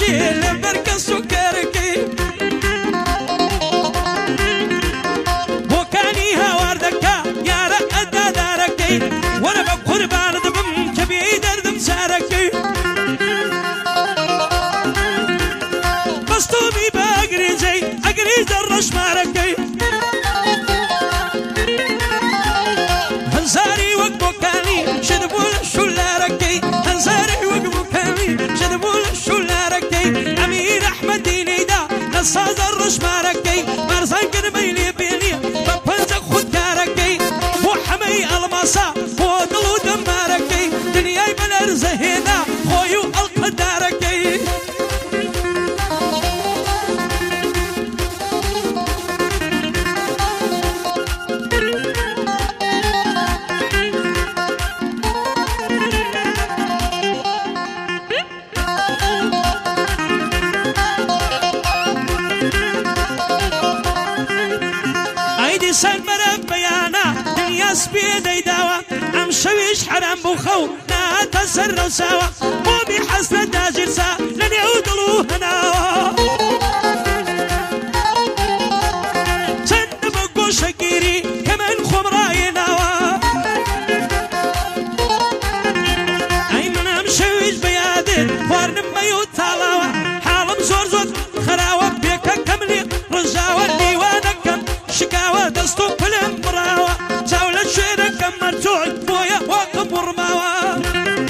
بي لبرك سكركي وكاني هواردك يا رأد داركي وانا بقربان دبم كبي دردم ساركي بستومي باقريزي اقريز الرشماركي هنزاري وقبوكاني شدبول شولاركي هنزاري وقبوكاني شدبول شولاركي امير احمد ديني دا نصاز الرشماركي مرزان قربيلي بيلي ببنزق خود كاركي وحمي المسا ودلو دماركي دنياي بالارزه هنا خويو القداركي سن مرم بيانا دنيا سبيدي داوا عم شويش حرام بوخو لا تسر وساوا مو بحسن داجر سا لن يعودلو هناوا سن بقو شكيري كمان خمراي ناوا اي من عم شويش بيادر وارنم بيو تالاوا حالم زور زور خراوا بيكا كملي رجاوا ديوانا كم شكاوى دستو بلم براوى جاولة شيرة كمرتوع بويا وقبر ماوى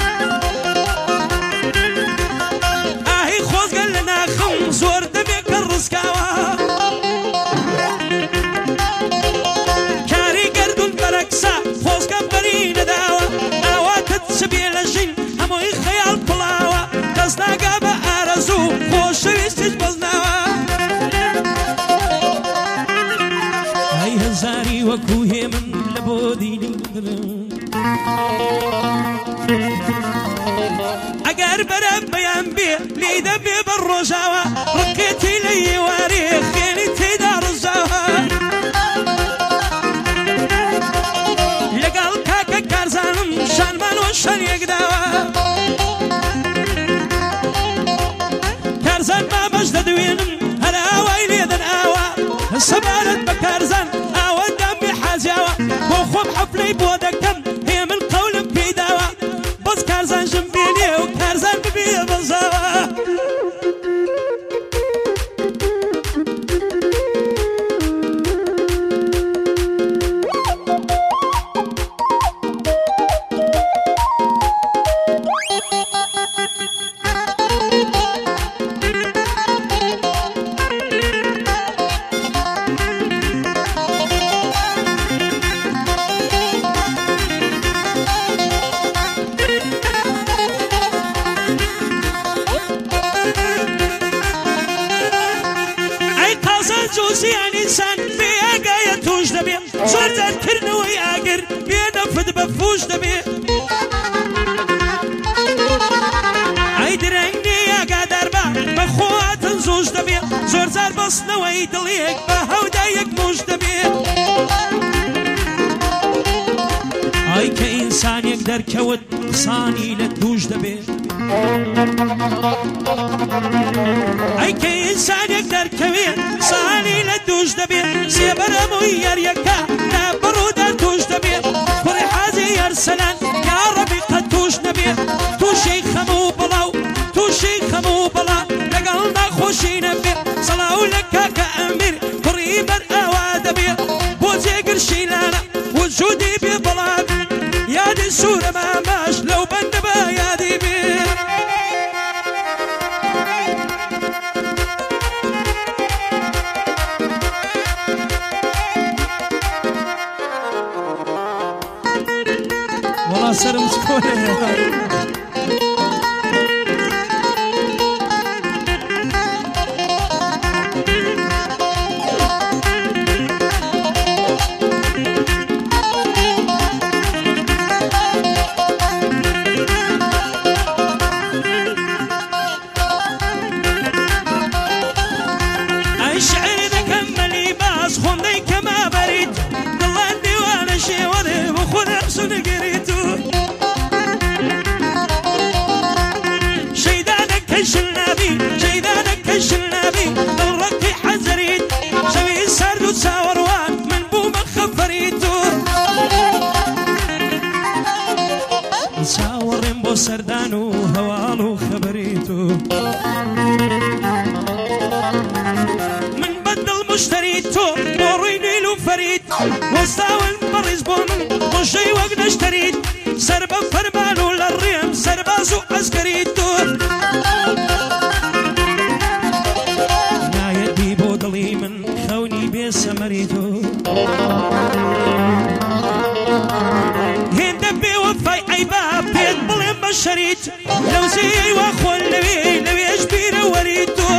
آهي خوز قال لنا خم زور دميك الرزقاوى كاري قردون بركسا خوز قبرين داوى آوات تسبيل الجن هموي خيال بلاوى دزنا قابا آرزو خوش ويستج بزناوى هزاري وكوهي من لبودي اقر برب بيان بي ليدا بي بالرجاوة ركيتي لي واريخ خيني تدار الزاوة لقال كاكا كارزان شان مانو شان يقداوة كارزان ما مجد وينم هلا ويلي ذن آوى سبارت بكارزان آوى دمي حازياوة وخوب حفلي بودكم هي من قول بيداوة بس كارزان جنبيني وكارزان ببي بزاوة جوزي عن إنسان في أقايا توش دبي صار ذكرنا ويأقر بينفذ بفوش دبي عيد رنگني يا قادر با بخوات نزوش دبي زور زار بصنا ويدليك بهودايك موش دبي أي كإنسان يقدر كود صاني لتوش دبي أي كإنسان يقدر كوين صاني لتوش دبي سيبرم ويار يكا لا برودة توش دبي كل حازي يرسلان يا ربي قد توش نبي توشي خمو بلاو توشي خمو بلا لقلنا خوشي نبي صلاو لك كأمير قريبا أوادبي بوزي قرشي لانا وجودي ببلا يا دي السورة ما ماش لو بندبا يا دي بي والله سرم سكوني بريتو من بدل مشتريتو وريني له فريد وستاول بريز بومن وشي وقت اشتريت سربا فرمانو للريم سربازو عسكريتو نايا بيبو ضلي من خوني بيسمريتو هند بيوفاي عيباب بيت بلين بشريت لو زي واخوان لبي اشبير وريتو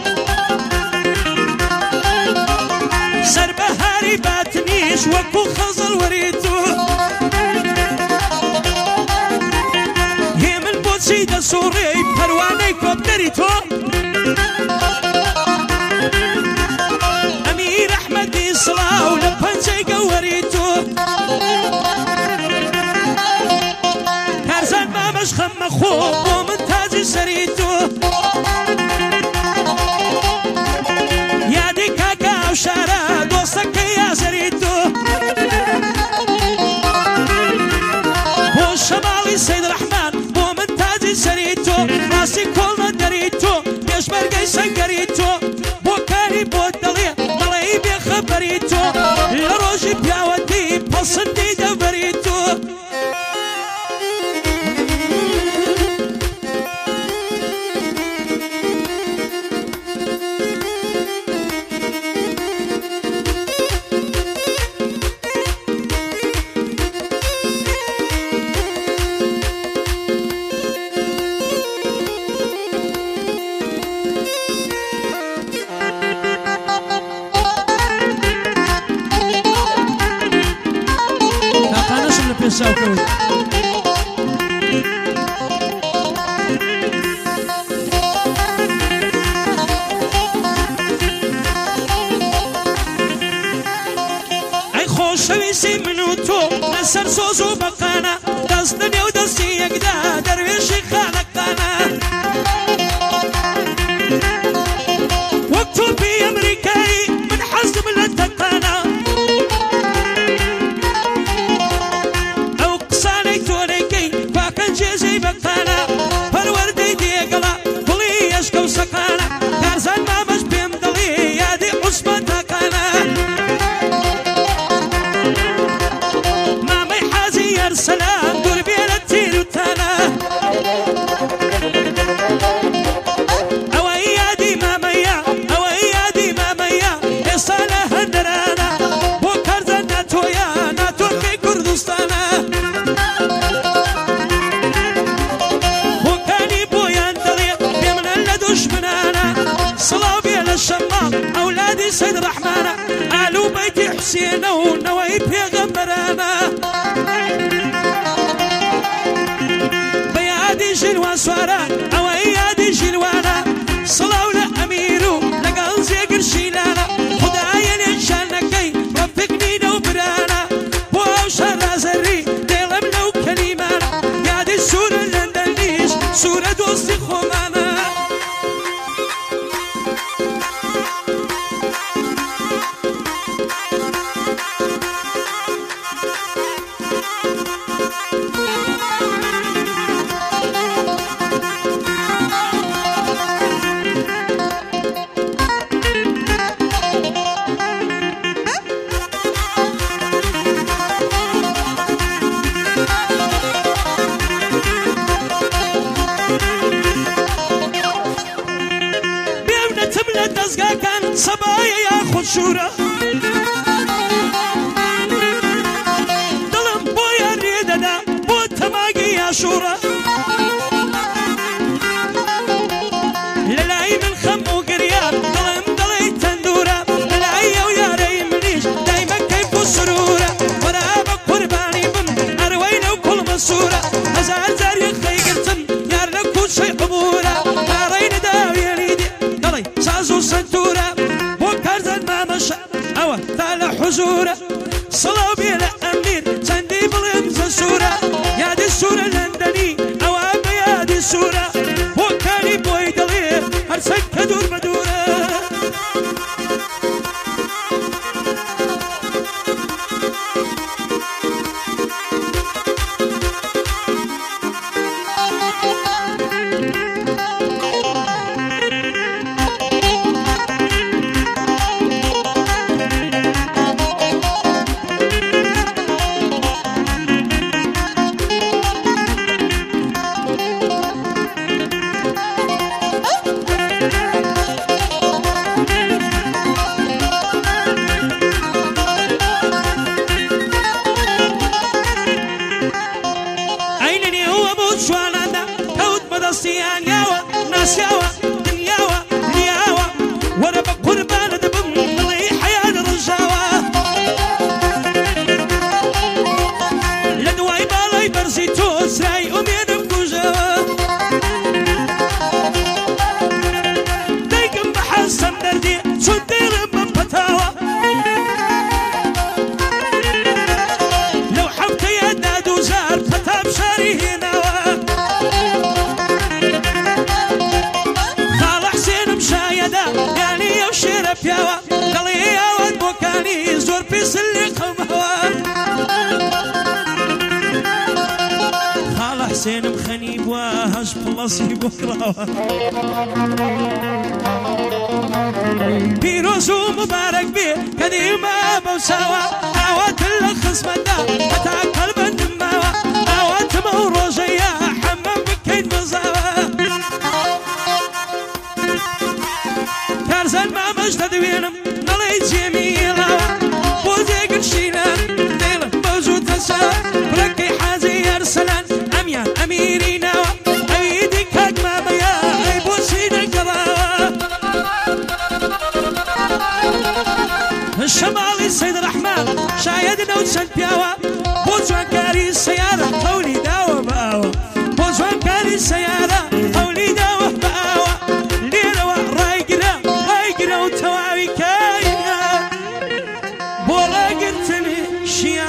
سربا هاري باتنيش وكو خزل وريتو سيدة سوري پروانه كوبتري تو أمير أحمد إصلاو لبنجي قوريتو كارزان ما مشخم مخوب ومنتاجي سريتو يا دي كاكا وشارع دوستك يا سريتو والشمالي سيد الرحمن سريتو راسي كل دريتو يش برقي سنقريتو بوكاني بودلي ملاي بخبريتو لروجي بياودي بصندي دبريتو ساوكوت اي خوشويسي منوتو نسر سوزو بقانا دستني ودستي يقدا درويشي خانقانا وقتو بي امريكاي من حزم للتقانا جيزي بقانا فالوردي ديقلا كلي يشكو سقانا كارزان ما مش بيمدلي يا دي عصبة تقانا ما ميحازي يرسلان دور بين التير وتانا اويادي ما ميا اويادي ما ميا يصالة هندرانا وكارزان ناتويا ناتو في كردستانا صلابي للشمال أولادي سيد الرحمن آلو بيتي حسين ونوايب يغمرانا بيادي جلوان سوارا أويادي جلوانا صلاو لأميرو لقال زي قرشيلانا خدايا لنشانكي رفقني نوبرانا بواو شارع زري ديلمنا وكلمانا قادي السورة لندنيش سورة دوستي خمانا كان صبايا ياخد شورة ظلم بويا ريدنا بو تماقي يا شورة للاي من خم وقرياب ظلم ضلي تندورة للاي ويا ري منيش دايما كيف السرورة ورابك قرباني بم أروينا وكل مصورة هزار زار يخي قلتم يارنا كل شي عبورة هارين داوي ريدي ضلي سازو سنتورة وكارزن ما مشى أوه طالع حزورة صلابي لأمير سندي بلمز السورة يا دي السورة لندني أوه يا دي السورة وكاني بوي دليل هرسك كدور مدورة سياوة دنياوة لياوة وانا بقربان دبم مضي حياة الرجاوة لدواي بالاي برزيتو سراي أمين بكوجاوة دايقم بحسن دردي صدير من بتاوة لو حبت يداد وزار فتاب شاري هناوة خال حسين مشايدة يعني وشير بياوة قليا ودبوكاني زور بيس اللي قمهوة خال حسين مخنيب واهج بلصي بكراوة بيروز ومبارك بيه قديمة بوساوة عوات الخصمة دا أتاكل بندماوة عوات موروجية حمام بكين مزاوة كارزان ما مجد دوينم نلي جميلة بوزيق الشينا ديل موجود تسا بركي حازي أرسلان أميان أميرينا أيدي كاك ماميا أي بوسين القراوة الشمالي السيد الرحمن شايدنا وتسد بياوة بوزوان كاري السيارة قولي داوة باوة بوزوان كاري السيارة قولي داوة باوة ليروا رايقنا وتواوي كاينا بولا قلتلي شيا